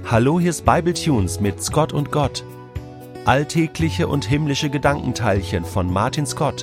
Hallo, hier ist Bible Tunes mit Scott und Gott. Alltägliche und himmlische Gedankenteilchen von Martin Scott.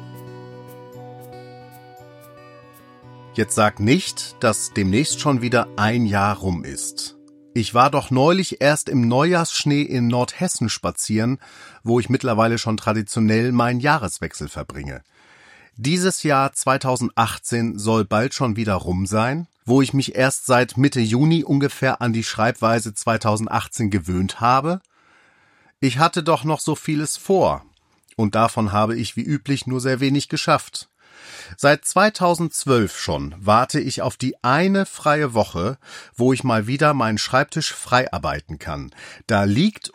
Jetzt sag nicht, dass demnächst schon wieder ein Jahr rum ist. Ich war doch neulich erst im Neujahrsschnee in Nordhessen spazieren, wo ich mittlerweile schon traditionell meinen Jahreswechsel verbringe. Dieses Jahr 2018 soll bald schon wieder rum sein, wo ich mich erst seit Mitte Juni ungefähr an die Schreibweise 2018 gewöhnt habe. Ich hatte doch noch so vieles vor, und davon habe ich wie üblich nur sehr wenig geschafft. Seit 2012 schon warte ich auf die eine freie Woche, wo ich mal wieder meinen Schreibtisch frei arbeiten kann. Da liegt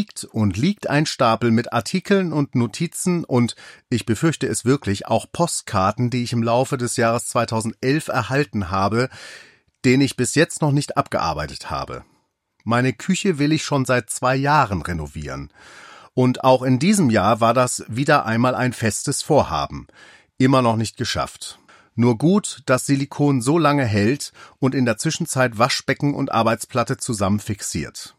ein Stapel mit Artikeln und Notizen und, ich befürchte es wirklich, auch Postkarten, die ich im Laufe des Jahres 2011 erhalten habe, den ich bis jetzt noch nicht abgearbeitet habe. Meine Küche will ich schon seit 2 Jahren renovieren. Und auch in diesem Jahr war das wieder einmal ein festes Vorhaben. Immer noch nicht geschafft. Nur gut, dass Silikon so lange hält und in der Zwischenzeit Waschbecken und Arbeitsplatte zusammen fixiert.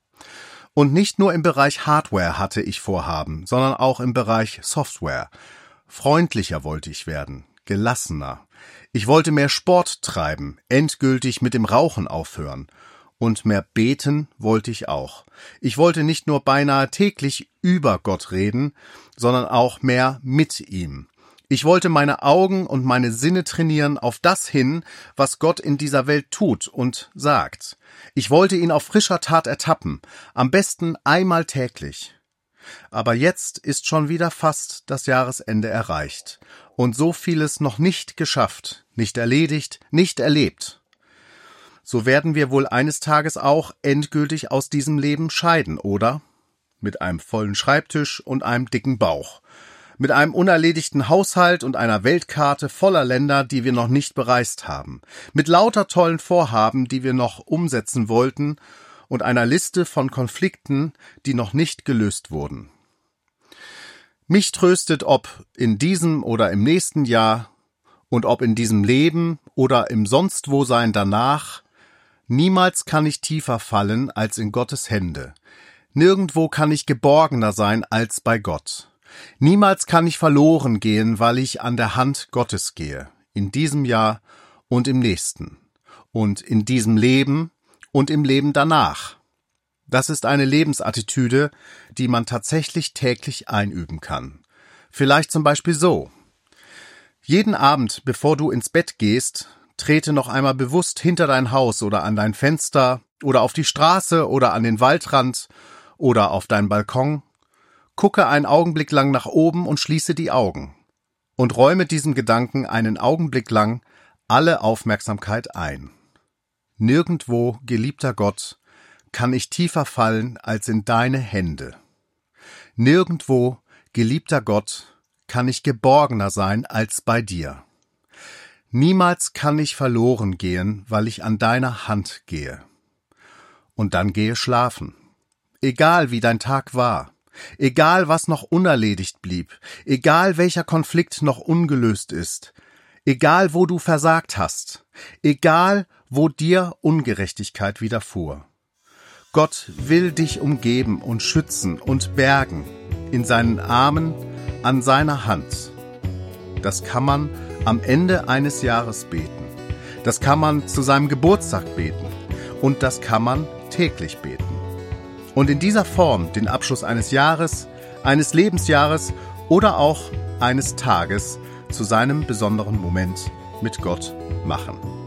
Und nicht nur im Bereich Hardware hatte ich Vorhaben, sondern auch im Bereich Software. Freundlicher wollte ich werden, gelassener. Ich wollte mehr Sport treiben, endgültig mit dem Rauchen aufhören. Und mehr beten wollte ich auch. Ich wollte nicht nur beinahe täglich über Gott reden, sondern auch mehr mit ihm. Ich wollte meine Augen und meine Sinne trainieren auf das hin, was Gott in dieser Welt tut und sagt. Ich wollte ihn auf frischer Tat ertappen, am besten einmal täglich. Aber jetzt ist schon wieder fast das Jahresende erreicht und so vieles noch nicht geschafft, nicht erledigt, nicht erlebt. So werden wir wohl eines Tages auch endgültig aus diesem Leben scheiden, oder? Mit einem vollen Schreibtisch und einem dicken Bauch. Mit einem unerledigten Haushalt und einer Weltkarte voller Länder, die wir noch nicht bereist haben. Mit lauter tollen Vorhaben, die wir noch umsetzen wollten und einer Liste von Konflikten, die noch nicht gelöst wurden. Mich tröstet, ob in diesem oder im nächsten Jahr und ob in diesem Leben oder im Sonstwosein danach, niemals kann ich tiefer fallen als in Gottes Hände. Nirgendwo kann ich geborgener sein als bei Gott. Niemals kann ich verloren gehen, weil ich an der Hand Gottes gehe, in diesem Jahr und im nächsten, und in diesem Leben und im Leben danach. Das ist eine Lebensattitüde, die man tatsächlich täglich einüben kann. Vielleicht zum Beispiel so: Jeden Abend, bevor du ins Bett gehst, trete noch einmal bewusst hinter dein Haus oder an dein Fenster oder auf die Straße oder an den Waldrand oder auf deinen Balkon. Gucke einen Augenblick lang nach oben und schließe die Augen und räume diesem Gedanken einen Augenblick lang alle Aufmerksamkeit ein. Nirgendwo, geliebter Gott, kann ich tiefer fallen als in deine Hände. Nirgendwo, geliebter Gott, kann ich geborgener sein als bei dir. Niemals kann ich verloren gehen, weil ich an deiner Hand gehe. Und dann gehe schlafen. Egal wie dein Tag war. Egal, was noch unerledigt blieb, egal welcher Konflikt noch ungelöst ist, egal, wo du versagt hast, egal, wo dir Ungerechtigkeit widerfuhr. Gott will dich umgeben und schützen und bergen, in seinen Armen, an seiner Hand. Das kann man am Ende eines Jahres beten, das kann man zu seinem Geburtstag beten und das kann man täglich beten. Und in dieser Form den Abschluss eines Jahres, eines Lebensjahres oder auch eines Tages zu seinem besonderen Moment mit Gott machen.